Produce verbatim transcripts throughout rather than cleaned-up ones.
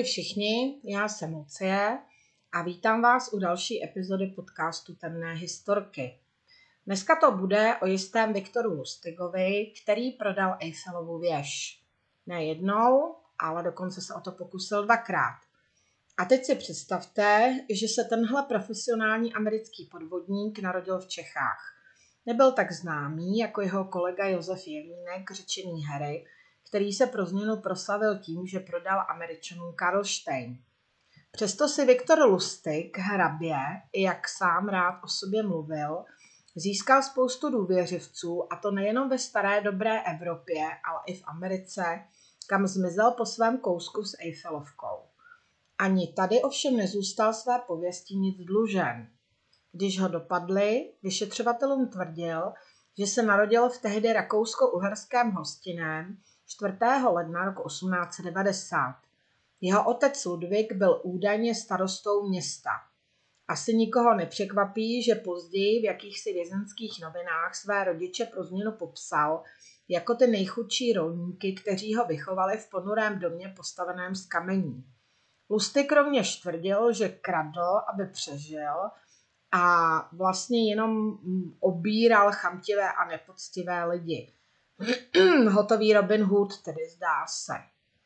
Ahoj všichni, já jsem Lucie a vítám vás u další epizody podcastu Temné historky. Dneska to bude o jistém Viktoru Lustigovi, který prodal Eiffelovu věž. Ne jednou, ale dokonce se o to pokusil dvakrát. A teď si představte, že se tenhle profesionální americký podvodník narodil v Čechách. Nebyl tak známý jako jeho kolega Josef Jelínek, řečený Harry, který se pro změnu proslavil tím, že prodal Američanům Karlštejn. Přesto si Viktor Lustig hrabě, jak sám rád o sobě mluvil, získal spoustu důvěřivců, a to nejenom ve staré dobré Evropě, ale i v Americe, kam zmizel po svém kousku s Eiffelovkou. Ani tady ovšem nezůstal své pověsti nic dlužen. Když ho dopadli, vyšetřovatelům tvrdil, že se narodil v tehdy rakousko-uherském Hostinném čtvrtého ledna roku osmnáct set devadesát. Jeho otec Ludvík byl údajně starostou města. Asi nikoho nepřekvapí, že později v jakýchsi vězenských novinách své rodiče pro změnu popsal jako ty nejchudší rolníky, kteří ho vychovali v ponurém domě postaveném z kamení. Lustig rovněž tvrdil, že kradl, aby přežil, a vlastně jenom obíral chamtivé a nepoctivé lidi. Hotový Robin Hood, tedy zdá se.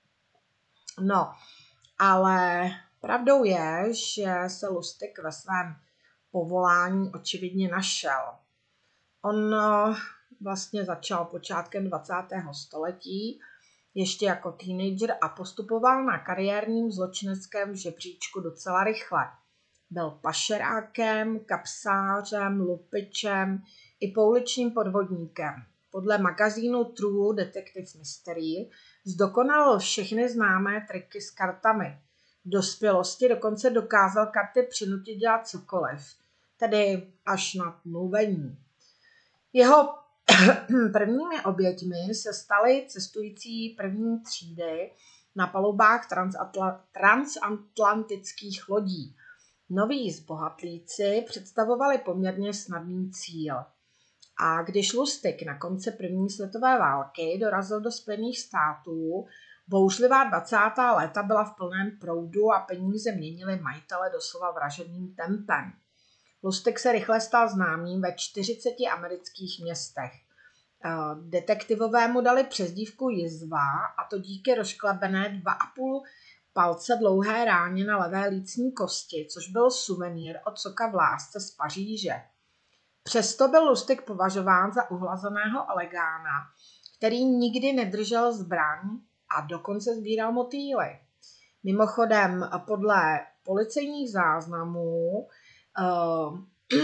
No, ale pravdou je, že se Lustig ve svém povolání očividně našel. On vlastně začal počátkem dvacátého století, ještě jako teenager, a postupoval na kariérním zločineckém žebříčku docela rychle. Byl pašerákem, kapsářem, lupičem i pouličním podvodníkem. Podle magazínu True Detective Mystery zdokonalil všechny známé triky s kartami. V dospělosti dokonce dokázal karty přinutit dělat cokoliv, tedy až na mluvení. Jeho prvními oběťmi se staly cestující první třídy na palubách transatla- transatlantických lodí. Noví zbohatlíci představovali poměrně snadný cíl. A když Lustig na konci první světové války dorazil do Spojených států, bouřlivá dvacátá léta byla v plném proudu a peníze měnily majitele doslova vražedným tempem. Lustig se rychle stal známým ve čtyřiceti amerických městech. Detektivové mu dali přezdívku Jizva, a to díky rozklebené dva a půl palce dlouhé ráně na levé lícní kosti, což byl suvenýr od soka v lásce z Paříže. Přesto byl Lustig považován za uhlazeného elegána, který nikdy nedržel zbraň a dokonce sbíral motýly. Mimochodem, podle policejních záznamů uh,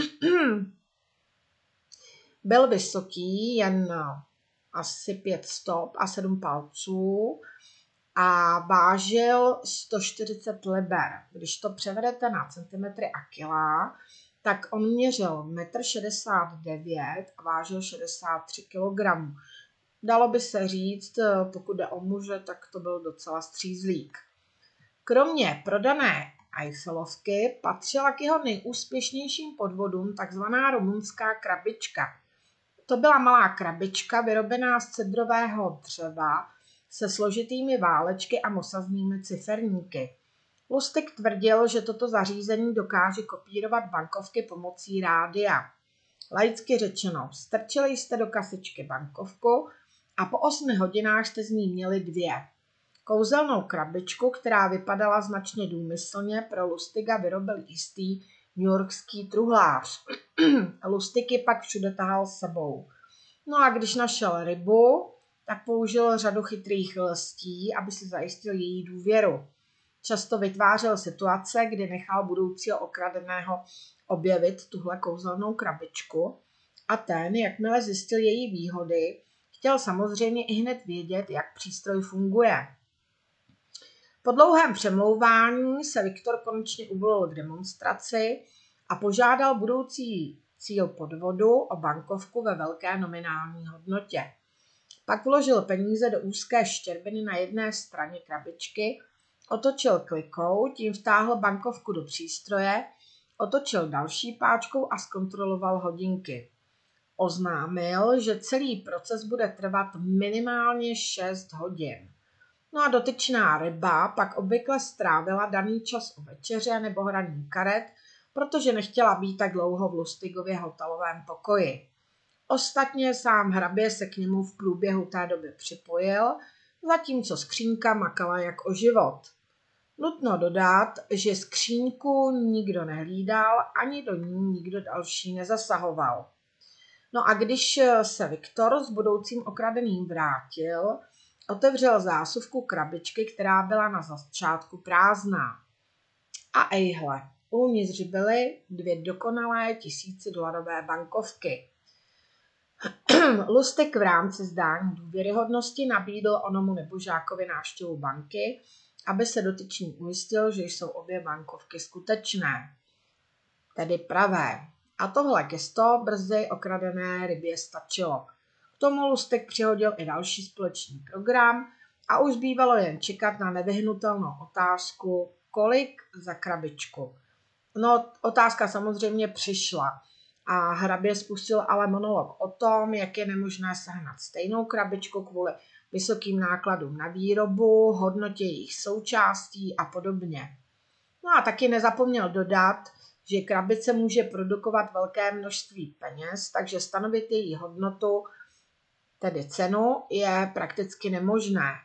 byl vysoký jen asi pět stop a sedm palců a vážil sto čtyřicet liber. Když to převedete na centimetry a kila, tak on měřil metr šedesát devět a vážil šedesát tři kilogramů. Dalo by se říct, pokud jde o muže, tak to byl docela střízlík. Kromě prodané Eiffelovky patřila k jeho nejúspěšnějším podvodům takzvaná rumunská krabička. To byla malá krabička vyrobená z cedrového dřeva se složitými válečky a mosaznými ciferníky. Lustig tvrdil, že toto zařízení dokáže kopírovat bankovky pomocí rádia. Laicky řečeno, strčili jste do kasičky bankovku a po osmi hodinách jste z ní měli dvě. Kouzelnou krabičku, která vypadala značně důmyslně, pro Lustiga vyrobil jistý newyorský truhlář. Lustig ji pak všude tahal s sebou. No a když našel rybu, tak použil řadu chytrých lstí, aby si zajistil její důvěru. Často vytvářel situace, kdy nechal budoucího okradeného objevit tuhle kouzelnou krabičku, a ten, jakmile zjistil její výhody, chtěl samozřejmě i hned vědět, jak přístroj funguje. Po dlouhém přemlouvání se Viktor konečně uvolil k demonstraci a požádal budoucí cíl podvodu o bankovku ve velké nominální hodnotě. Pak vložil peníze do úzké štěrbiny na jedné straně krabičky, otočil klikou, tím vtáhl bankovku do přístroje, otočil další páčkou a zkontroloval hodinky. Oznámil, že celý proces bude trvat minimálně šest hodin. No a dotyčná ryba pak obvykle strávila daný čas u večeře nebo hraní karet, protože nechtěla být tak dlouho v Lustigově hotelovém pokoji. Ostatně sám hrabě se k němu v průběhu té doby připojil, zatímco skřínka makala jak o život. Nutno dodat, že skříňku nikdo nehlídal, ani do ní nikdo další nezasahoval. No a když se Viktor s budoucím okradeným vrátil, otevřel zásuvku krabičky, která byla na začátku prázdná. A ejhle, uvnitř byly dvě dokonalé tisícidolarové bankovky. Lustig v rámci zdání důvěryhodnosti nabídl onomu nebožákovi návštěvu banky, aby se dotyčný ujistil, že jsou obě bankovky skutečné, tedy pravé. A tohle gesto brzy okradené rybě stačilo. K tomu Lustig přihodil i další společný program a už zbývalo jen čekat na nevyhnutelnou otázku, kolik za krabičku. No, otázka samozřejmě přišla a hrabě spustil ale monolog o tom, jak je nemožné sehnat stejnou krabičku kvůli vysokým nákladům na výrobu, hodnotě jejich součástí a podobně. No a taky nezapomněl dodat, že krabice může produkovat velké množství peněz, takže stanovit její hodnotu, tedy cenu, je prakticky nemožné.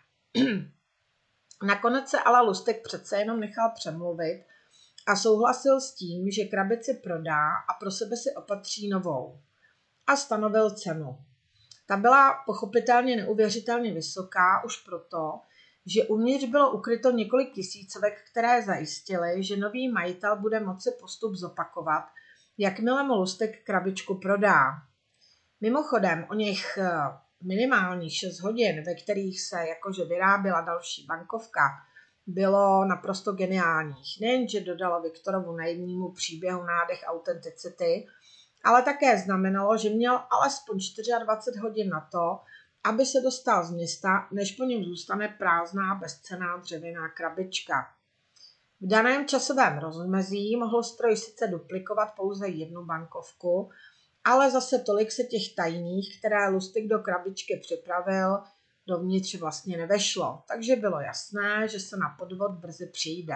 Nakonec se ale Lustig přece jenom nechal přemluvit a souhlasil s tím, že krabici prodá a pro sebe si opatří novou. A stanovil cenu. Ta byla pochopitelně neuvěřitelně vysoká už proto, že uvnitř bylo ukryto několik tisícovek, které zajistily, že nový majitel bude moci postup zopakovat, jakmile mu Lustig krabičku prodá. Mimochodem, o něch minimálních šest hodin, ve kterých se jakože vyráběla další bankovka, bylo naprosto geniálních. Nejenže dodalo Viktorovu naivnímu příběhu nádech autenticity, ale také znamenalo, že měl alespoň dvacet čtyři hodin na to, aby se dostal z města, než po něm zůstane prázdná bezcenná dřevěná krabička. V daném časovém rozmezí mohl stroj sice duplikovat pouze jednu bankovku, ale zase tolik se těch tajných, které Lustig do krabičky připravil, dovnitř vlastně nevešlo, takže bylo jasné, že se na podvod brzy přijde.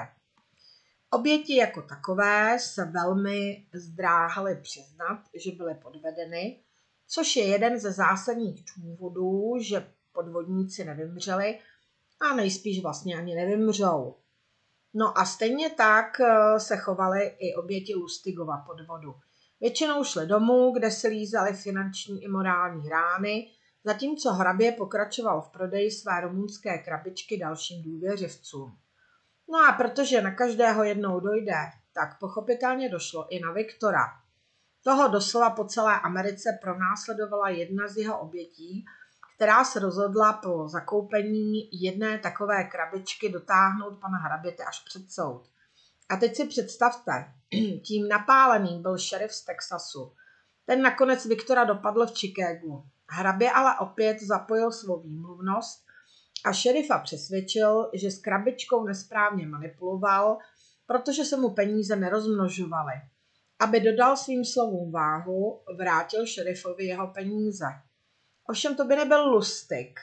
Oběti jako takové se velmi zdráhaly přiznat, že byly podvedeny, což je jeden ze zásadních důvodů, že podvodníci nevymřeli a nejspíš vlastně ani nevymřou. No a stejně tak se chovaly i oběti Lustigova podvodu. Většinou šli domů, kde si lízali finanční i morální rány, zatímco hrabě pokračoval v prodeji své rumunské krabičky dalším důvěřivcům. No a protože na každého jednou dojde, tak pochopitelně došlo i na Viktora. Toho doslova po celé Americe pronásledovala jedna z jeho obětí, která se rozhodla po zakoupení jedné takové krabičky dotáhnout pana hraběte až před soud. A teď si představte, tím napáleným byl šerif z Texasu. Ten nakonec Viktora dopadl v Chicagu. Hrabě ale opět zapojil svou výmluvnost a šerifa přesvědčil, že s krabičkou nesprávně manipuloval, protože se mu peníze nerozmnožovaly. Aby dodal svým slovům váhu, vrátil šerifovi jeho peníze. Ovšem to by nebyl Lustig,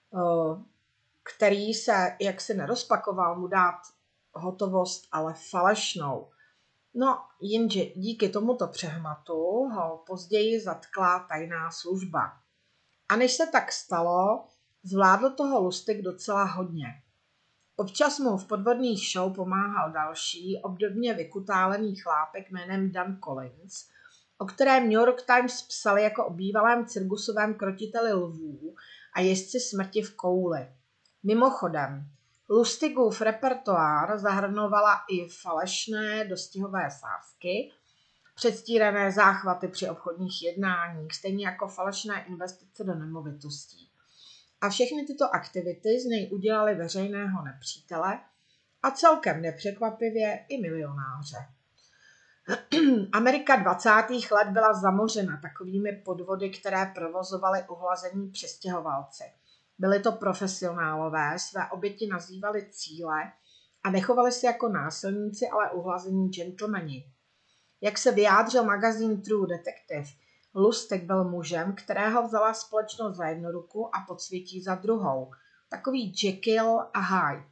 který se jaksi nerozpakoval mu dát hotovost, ale falešnou. No, jenže díky tomuto přehmatu ho později zatkla tajná služba. A než se tak stalo, zvládl toho Lustig docela hodně. Občas mu v podvodných show pomáhal další, obdobně vykutálený chlápek jménem Dan Collins, o kterém New York Times psali jako o bývalém cirkusovém krotiteli lvů a jezdci smrti v kouli. Mimochodem, Lustigův repertoár zahrnovala i falešné dostihové sázky, předstírané záchvaty při obchodních jednáních, stejně jako falešné investice do nemovitostí. A všechny tyto aktivity z něj udělaly veřejného nepřítele a celkem nepřekvapivě i milionáře. Amerika dvacátých let byla zamořena takovými podvody, které provozovali uhlazení přistěhovalci. Byli to profesionálové, své oběti nazývali cíle a nechovali se jako násilníci, ale uhlazení gentlemani. Jak se vyjádřil magazín True Detective, Lustig byl mužem, kterého vzala společnost za jednu ruku a podsvětí za druhou. takový Jekyll a Hyde.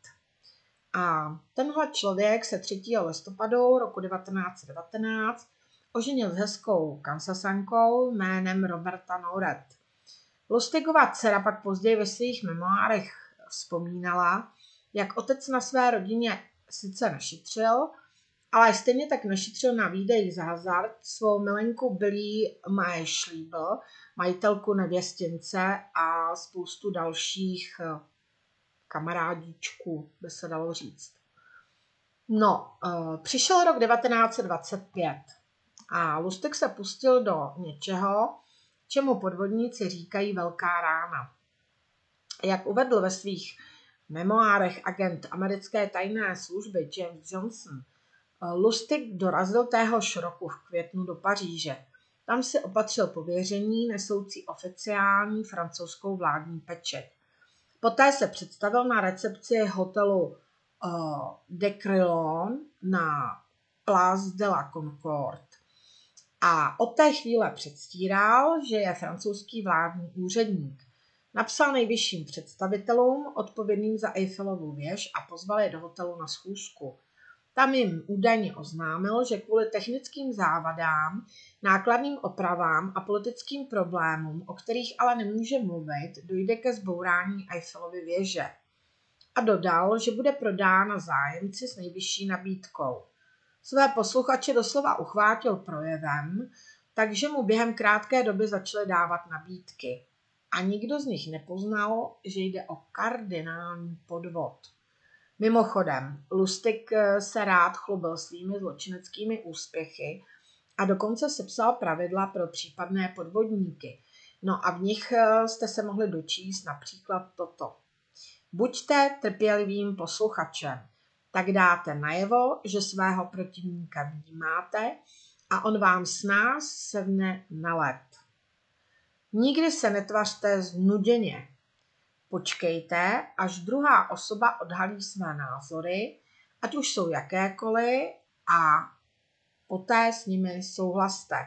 A tenhle člověk se třetího listopadu roku devatenáct set devatenáct oženil s hezkou Kansasankou jménem Roberta Noret. Lustigova dcera pak později ve svých memoárech vzpomínala, jak otec na své rodině sice nešetřil, ale stejně tak nešetřil na výdejích za hazard svou milenku Billie Mae Schliebel, majitelku Nevěstince a spoustu dalších kamarádíčků, by se dalo říct. No, přišel rok devatenáct set dvacet pět a Lustig se pustil do něčeho, čemu podvodníci říkají velká rána. Jak uvedl ve svých memoárech agent americké tajné služby James Johnson, Lustig dorazil téhož roku v květnu do Paříže. Tam si opatřil pověření nesoucí oficiální francouzskou vládní pečeť. Poté se představil na recepci hotelu uh, de Crillon na Place de la Concorde. A od té chvíle předstíral, že je francouzský vládní úředník. Napsal nejvyšším představitelům odpovědným za Eiffelovu věž a pozval je do hotelu na schůzku. Tam jim údajně oznámil, že kvůli technickým závadám, nákladným opravám a politickým problémům, o kterých ale nemůže mluvit, dojde ke zbourání Eiffelovy věže. A dodal, že bude prodána zájemci s nejvyšší nabídkou. Své posluchače doslova uchvátil projevem, takže mu během krátké doby začaly dávat nabídky. A nikdo z nich nepoznal, že jde o kardinální podvod. Mimochodem, Lustig se rád chlubil svými zločineckými úspěchy a dokonce sepsal pravidla pro případné podvodníky. No a v nich jste se mohli dočíst například toto. Buďte trpělivým posluchačem, tak dáte najevo, že svého protivníka vnímáte a on vám s nás sevne na led. Nikdy se netvařte znuděně. Počkejte, až druhá osoba odhalí své názory, ať už jsou jakékoliv, a poté s nimi souhlaste.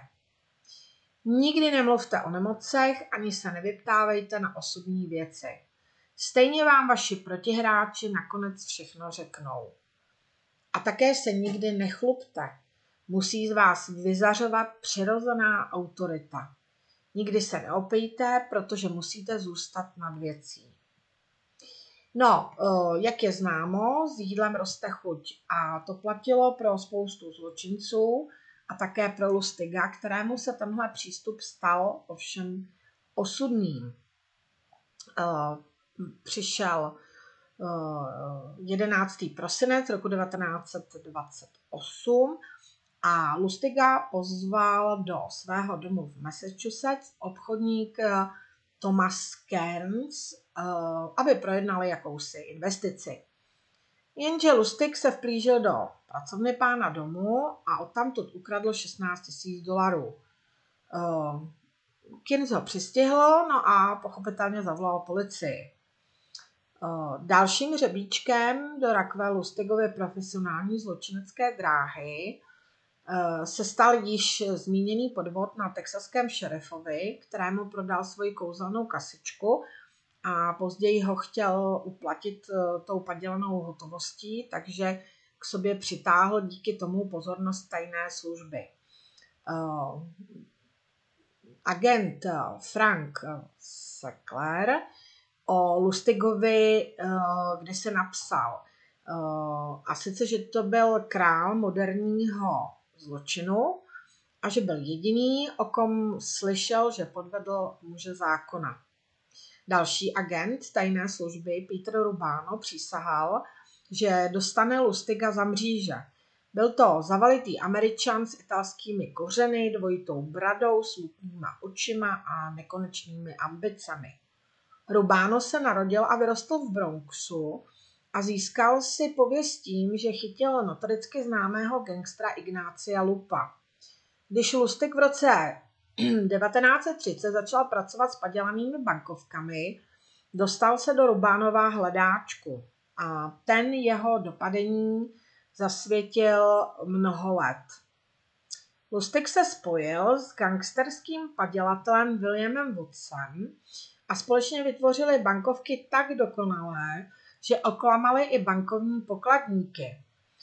Nikdy nemluvte o nemocech, ani se nevyptávejte na osobní věci. Stejně vám vaši protihráči nakonec všechno řeknou. A také se nikdy nechlubte. Musí z vás vyzařovat přirozená autorita. Nikdy se neopijte, protože musíte zůstat nad věcí. No, jak je známo, s jídlem roste chuť a to platilo pro spoustu zločinců a také pro Lustiga, kterému se tenhle přístup stal ovšem osudným. Přišel jedenáctého prosince roku devatenáct set dvacet osm a Lustiga pozval do svého domu v Massachusetts obchodník Thomas Kearns, aby projednali jakousi investici. Jenže Lustig se vplížil do pracovny pána domu a odtamtud ukradl šestnáct tisíc dolarů. Kearns ho přistihl, no a pochopitelně zavolal policii. Dalším řebíčkem do rakve Lustigovy profesionální zločinecké dráhy se stal již zmíněný podvod na texaském šerifovi, kterému prodal svoji kouzelnou kasičku a později ho chtěl uplatit tou padělanou hotovostí, takže k sobě přitáhl díky tomu pozornost tajné služby. Agent Frank Sackler o Lustigovi kde se napsal, a sice, že to byl král moderního zločinu a že byl jediný, o kom slyšel, že podvedl muže zákona. Další agent tajné služby Peter Rubano přísahal, že dostane Lustiga za mříže. Byl to zavalitý Američan s italskými kořeny, dvojitou bradou, smutnýma očima a nekonečnými ambicemi. Rubano se narodil a vyrostl v Bronxu a získal si pověst tím, že chytil notoricky známého gangstra Ignácia Lupa. Když Lustig v roce devatenáct set třicet začal pracovat s padělanými bankovkami, dostal se do Rubánova hledáčku a ten jeho dopadení zasvětil mnoho let. Lustig se spojil s gangsterským padělatelem Williamem Woodsem a společně vytvořili bankovky tak dokonalé, že oklamali i bankovní pokladníky.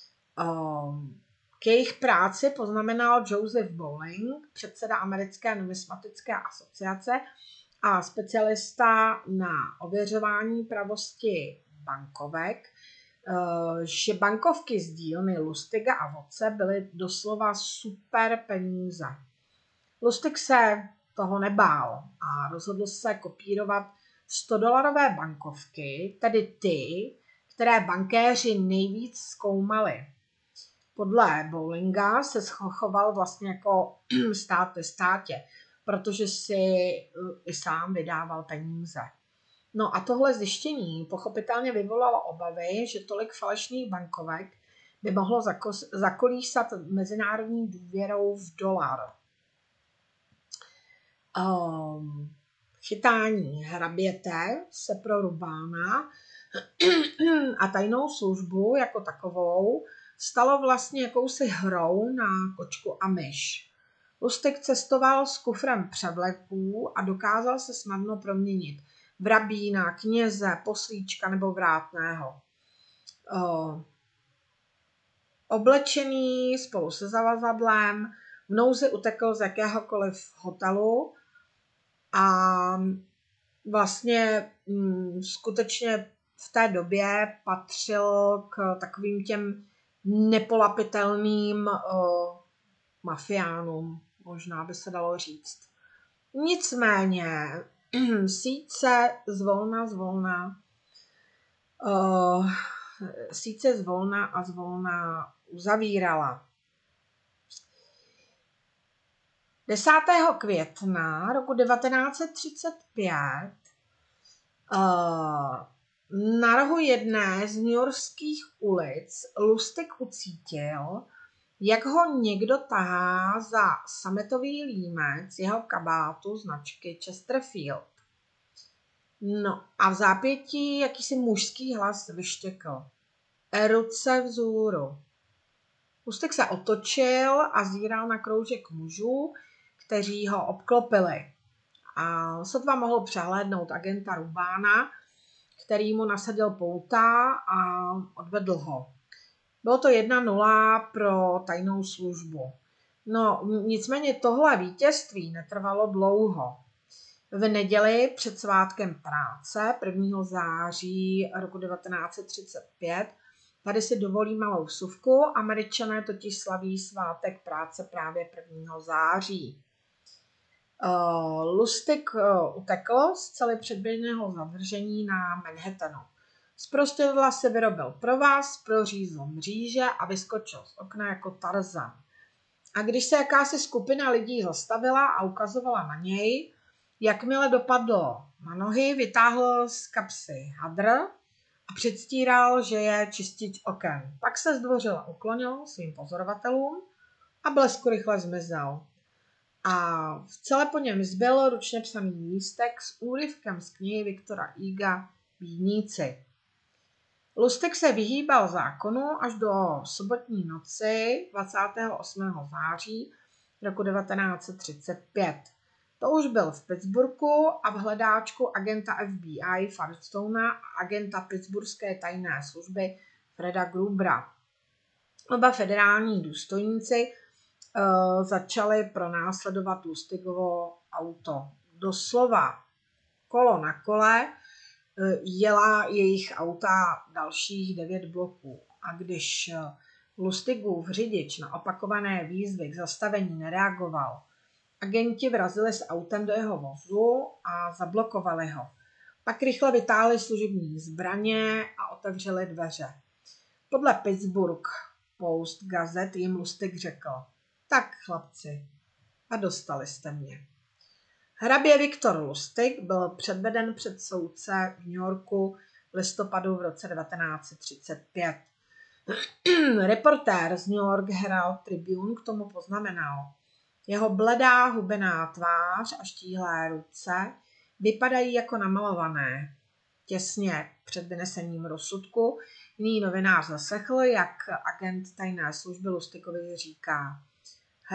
K jejich práci poznamenal Joseph Bowling, předseda Americké numismatické asociace a specialista na ověřování pravosti bankovek, že bankovky z dílny Lustiga a Watse byly doslova super peníze. Lustig se toho nebál a rozhodl se kopírovat stodolarové bankovky, tedy ty, které bankéři nejvíc zkoumali. Podle Bowlinga se choval vlastně jako stát ve státě, protože si i sám vydával peníze. No a tohle zjištění pochopitelně vyvolalo obavy, že tolik falešných bankovek by mohlo zakolísat mezinárodní důvěrou v dolar. Um, chytání hraběte se pro Rubána a tajnou službu jako takovou stalo vlastně jakousi hrou na kočku a myš. Lustig cestoval s kufrem převleků a dokázal se snadno proměnit v rabína, kněze, poslíčka nebo vrátného. O, oblečený spolu se zavazadlem v nouzi utekl z jakéhokoliv hotelu a vlastně m, skutečně v té době patřil k takovým těm nepolapitelným o, mafiánům, možná by se dalo říct. Nicméně síť se zvolna, zvolna, uh, síť se zvolna a zvolna uzavírala. desátého května roku devatenáct set třicet pět uh, na rohu jedné z newyorských ulic Lustig ucítil, jak ho někdo tahá za sametový límec jeho kabátu značky Chesterfield. No a v zápětí jakýsi mužský hlas vyštěkl. Ruce vzhůru. Lustig se otočil a zíral na kroužek mužů, kteří ho obklopili. A sotva mohl přehlédnout agenta Rubána, který mu nasadil pouta a odvedl ho. Bylo to jedna nula pro tajnou službu. No, nicméně tohle vítězství netrvalo dlouho. V neděli před svátkem práce prvního září roku devatenáct set třicet pět, tady si dovolí malou vsuvku, Američané totiž slaví svátek práce právě prvního září. Uh, Lustig uh, utekl z cely předběžného zadržení na Manhattanu. Z prostědla si vyrobil provaz, prořízl mříže a vyskočil z okna jako Tarzan. A když se jakási skupina lidí zastavila a ukazovala na něj, jakmile dopadl na nohy, vytáhl z kapsy hadr a předstíral, že je čistič oken. Pak se zdvořile uklonil svým pozorovatelům a blesku rychle zmizel. A v celé po něm zbyl ručně psaný lístek s úryvkem z knihy Viktora Huga Bídníci. Lustig se vyhýbal zákonu až do sobotní noci dvacátého osmého září roku devatenáct set třicet pět. To už byl v Pittsburghu a v hledáčku agenta F B I Firestona a agenta pittsburghské tajné služby Freda Grubera. Oba federální důstojníci uh, začali pronásledovat Lustigovo auto. Doslova kolo na kole jela jejich auta dalších devět bloků. A když Lustigův řidič na opakované výzvy k zastavení nereagoval, agenti vrazili s autem do jeho vozu a zablokovali ho. Pak rychle vytáhli služební zbraně a otevřeli dveře. Podle Pittsburgh Post Gazette jim Lustig řekl: tak chlapci, a dostali jste mě. Hrabě Viktor Lustig byl předveden před soudce v New Yorku v listopadu v roce devatenáct set třicet pět. Reportér z New York Herald Tribune k tomu poznamenal: jeho bledá hubená tvář a štíhlé ruce vypadají jako namalované. Těsně před vynesením rozsudku jiný novinář zaslechl, jak agent tajné služby Lustigovi říká: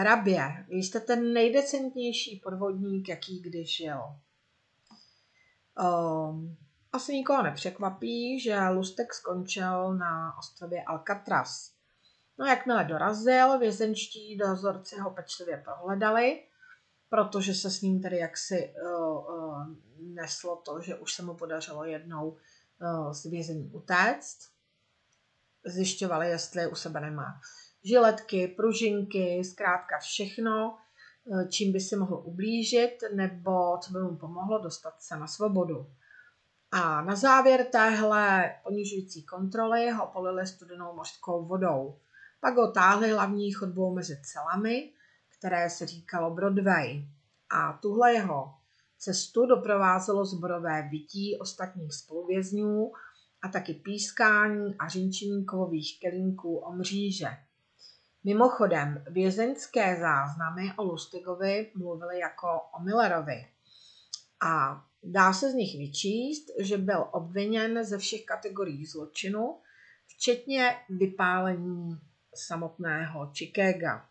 hrabě, vy jste ten nejdecentnější podvodník, jaký kdy žil. Um, asi nikoho nepřekvapí, že Lustig skončil na ostrově Alcatraz. No, jakmile dorazil, vězenští dozorci ho pečlivě prohledali, protože se s ním tedy jaksi uh, uh, neslo to, že už se mu podařilo jednou uh, z vězení utéct. Zjišťovali, jestli u sebe nemá žiletky, pružinky, zkrátka všechno, čím by si mohl ublížit, nebo co by mu pomohlo dostat se na svobodu. A na závěr téhle ponižující kontroly ho polili studenou mořskou vodou. Pak ho táhli hlavní chodbou mezi celami, které se říkalo Broadway. A tuhle jeho cestu doprovázelo zborové vytí ostatních spoluvězňů a taky pískání a řinčení kovových kelímků o mříže. Mimochodem, vězeňské záznamy o Lustigovi mluvily jako o Millerovi. A dá se z nich vyčíst, že byl obviněn ze všech kategorií zločinu, včetně vypálení samotného Chicaga.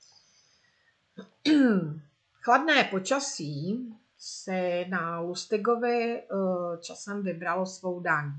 Chladné počasí si na Lustigovi časem vybralo svou daň.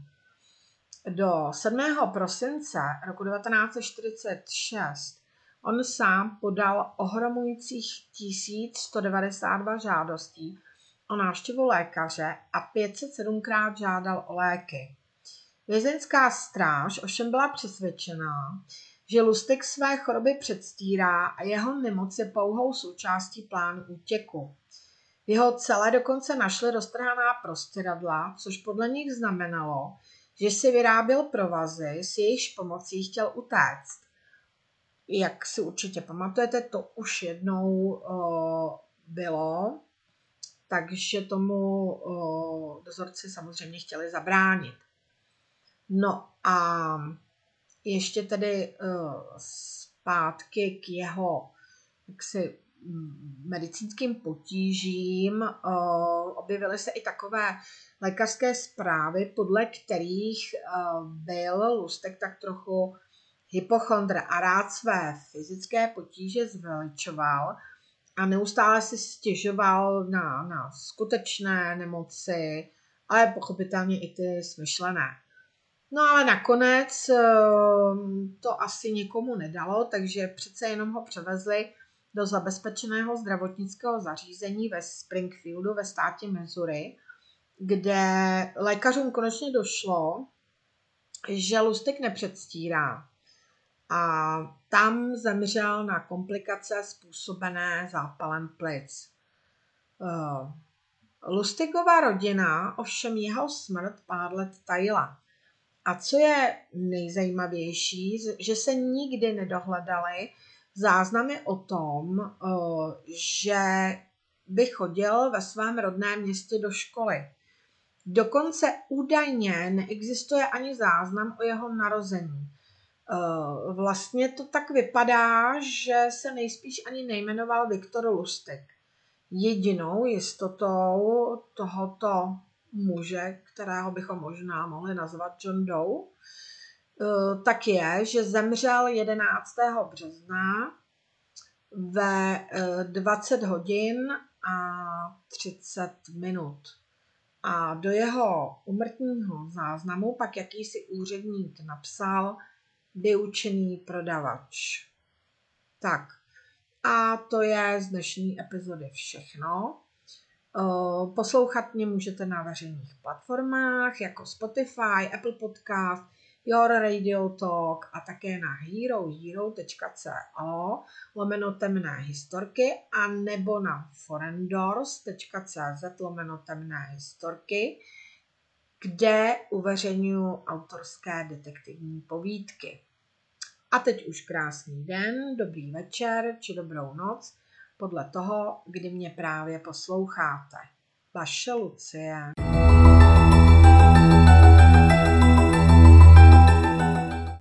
Do sedmého prosince roku devatenáct set čtyřicet šest on sám podal ohromujících tisíc sto devadesát dva žádostí o návštěvu lékaře a pět set sedmkrát žádal o léky. Vězeňská stráž ovšem byla přesvědčená, že Lustig své choroby předstírá a jeho nemoc je pouhou součástí plánu útěku. V jeho celé dokonce našli roztrhaná prostěradla, což podle nich znamenalo, že si vyráběl provazy, s jejichž pomocí chtěl utéct. Jak si určitě pamatujete, to už jednou uh, bylo, takže tomu uh, dozorci samozřejmě chtěli zabránit. No a ještě tedy uh, zpátky k jeho jaksi, medicínským potížím. Uh, objevily se i takové lékařské zprávy, podle kterých uh, byl Lustig tak trochu hypochondr a rád své fyzické potíže zveličoval a neustále si stěžoval na, na skutečné nemoci, ale pochopitelně i ty smyšlené. No ale nakonec to asi nikomu nedalo, takže přece jenom ho převezli do zabezpečeného zdravotnického zařízení ve Springfieldu ve státě Missouri, kde lékařům konečně došlo, že Lustig nepředstírá. A tam zemřel na komplikace způsobené zápalem plic. Uh, Lustigova rodina ovšem jeho smrt pár let tajila. A co je nejzajímavější, že se nikdy nedohledaly záznamy o tom, uh, že by chodil ve svém rodném městě do školy. Dokonce údajně neexistuje ani záznam o jeho narození. Vlastně to tak vypadá, že se nejspíš ani nejmenoval Viktor Lustig. Jedinou jistotou tohoto muže, kterého bychom možná mohli nazvat John Doe, tak je, že zemřel jedenáctého března ve dvacet hodin a třicet minut. A do jeho úmrtního záznamu pak jakýsi úředník napsal vyučený prodavač. Tak, a to je z dnešní epizody všechno. Poslouchat mě můžete na veřejných platformách jako Spotify, Apple Podcast, Your Radio Talk a také na herohero tečka co lomeno temné historky a nebo na forendors tečka cz lomeno temné historky, kde uveřejňuji autorské detektivní povídky. A teď už krásný den, dobrý večer či dobrou noc, podle toho, kdy mě právě posloucháte. Vaše Lucie.